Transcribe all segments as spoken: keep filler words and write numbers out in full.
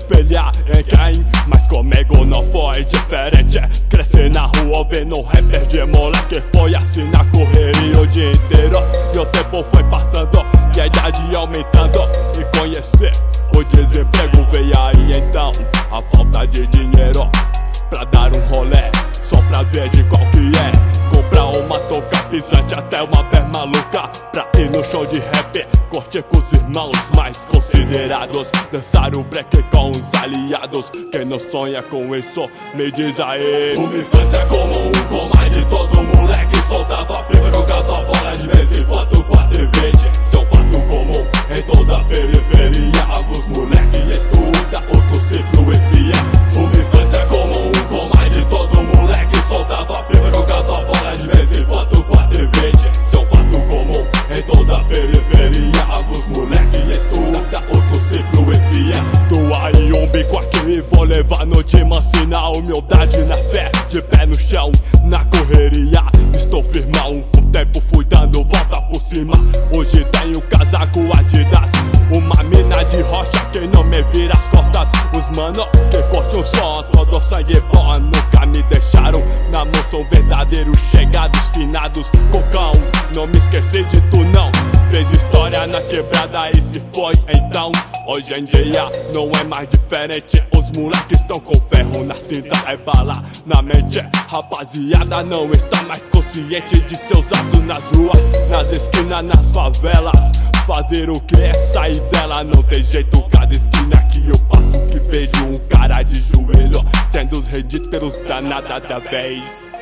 espelhar em quem, mas comigo não foi diferente. Cresci na rua vendo rapper de moleque, foi assim na correria o dia inteiro. E o tempo foi passando e a idade aumentando, e conhecer o desemprego veio aí então. A falta de dinheiro pra dar um rolê, só pra ver de qual que é. Comprar uma touca pisante até uma pé maluca, pra ir no show de rap, curtir com os irmãos mais considerados, dançar o break com os aliados. Quem não sonha com isso, me diz aí. Uma infância comum, como a de todo moleque, soltava pipa, jogava bola de vez em quando, quatro e vinte. Isso é um fato comum em toda a periferia. Alguns moleque estuda, outros se influencia. Uma infância comum, como a de todo moleque, soltava pipa, jogava bola de vez em quando, quatro e vinte. Isso é um fato comum em toda a periferia. Alguns moleque estuda, outros se influencia. Tô aí um bico aqui, vou levar no de mansinar humildade na fé, de pé no chão, na correria. Estou firmão, com o tempo fui dando volta por cima. Hoje tenho casaco Adidas, uma mina de rocha, quem não me vira as costas. Os mano que curte um som, todo sangue bom, nunca me deixaram na mão, são verdadeiros chegados, finados, cocão. Não me esqueci de tu não, fez história na quebrada e se foi então. Hoje em dia não é mais diferente, os moleques estão com ferro na cinta, é bala na mente. Rapaziada não está mais consciente de seus atos nas ruas, nas esquinas, nas favelas. Fazer o que é sair dela, não tem jeito. Cada esquina que eu passo que vejo um cara de joelho, sendo rendido pelos danadas da vez.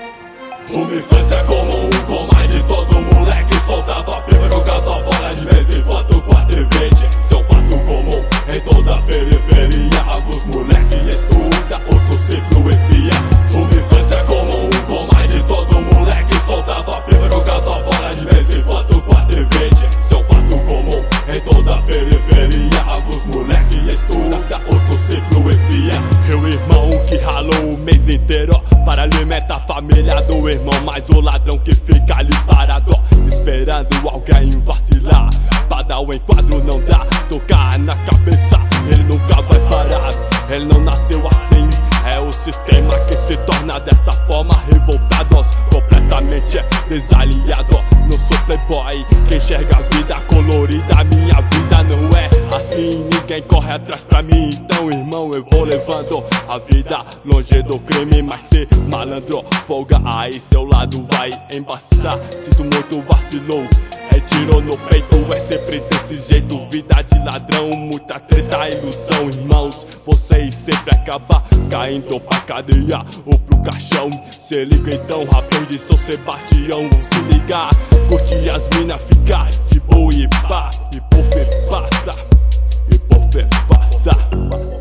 Uma infância comum, como a de todo moleque, soltava pipa, jogava bola de vez em quando, quatro e vinte. Isso é um fato comum em toda a periferia. Alguns moleque estuda, outros se influencia. Uma infância comum, como a de todo moleque, soltava pipa, jogava bola de vez em quando, quatro e vinte. Isso é um fato comum em toda a periferia. Alguns moleque estuda, outros se influencia. Eu irmão que ralou o mês inteiro para alimentar a família do irmão, mas o ladrão que fica ali parado, esperando alguém vacilar. Pra dar o enquadro não dá, tocar na cabeça, ele nunca vai parar. Ele não nasceu assim, é o sistema que se torna dessa forma. Revoltados, completamente desaliado. Não sou playboy que enxerga a vida colorida, minha vida não é assim, ninguém corre atrás pra mim. Então irmão, eu vou levando a vida longe do crime, mas se malandro, folga aí, seu lado vai embaçar. Sinto muito, vacilou, é tiro no peito, é sempre desse jeito. Vida de ladrão, muita treta, ilusão. Irmãos, vocês sempre acabam caindo pra cadeia ou pro caixão. Se liga então, rapaz de São Sebastião, vão se ligar, curte as mina, ficar de boa e pá. E por fé passa, e por fé passa.